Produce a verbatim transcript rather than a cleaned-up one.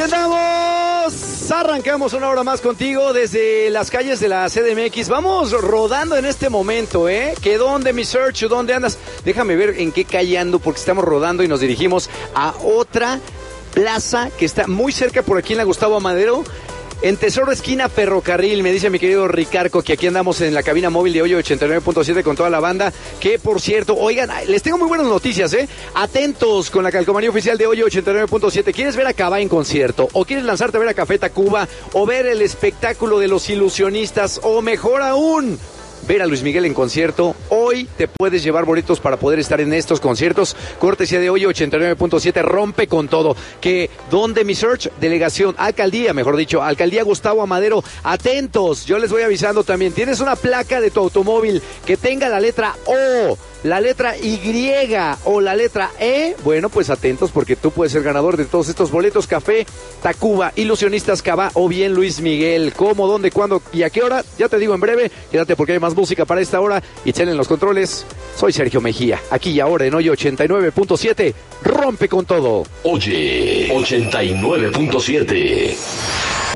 Comenzamos, arrancamos una hora más contigo desde las calles de la C D M X. Vamos rodando en este momento, ¿eh? ¿Que dónde, mi Search? ¿Dónde andas? Déjame ver en qué calle ando, porque estamos rodando y nos dirigimos a otra plaza que está muy cerca por aquí en la Gustavo Amadero. En Tesoro esquina Ferrocarril, me dice mi querido Ricardo que aquí andamos en la cabina móvil de Hoyo ochenta y nueve punto siete con toda la banda, que por cierto, oigan, les tengo muy buenas noticias, ¿eh? Atentos con la calcomanía oficial de Hoyo ochenta y nueve punto siete. ¿Quieres ver a Cabá en concierto? ¿O quieres lanzarte a ver a Café Tacuba? ¿O ver el espectáculo de los ilusionistas? ¿O mejor aún, ver a Luis Miguel en concierto? Hoy te puedes llevar boletos para poder estar en estos conciertos. Cortesía de Hoyo ochenta y nueve punto siete, rompe con todo. Que, ¿dónde, mi Search? Delegación, alcaldía, mejor dicho, alcaldía Gustavo Amadero. Atentos, yo les voy avisando también. Tienes una placa de tu automóvil que tenga la letra O, la letra Y o la letra E, bueno, pues atentos, porque tú puedes ser ganador de todos estos boletos. Café Tacuba, Ilusionistas Cabá o bien Luis Miguel. ¿Cómo, dónde, cuándo y a qué hora? Ya te digo en breve. Quédate porque hay más música para esta hora. Y en los controles, soy Sergio Mejía. Aquí y ahora en Hoyo ochenta y nueve punto siete, rompe con todo. Oye, ochenta y nueve punto siete.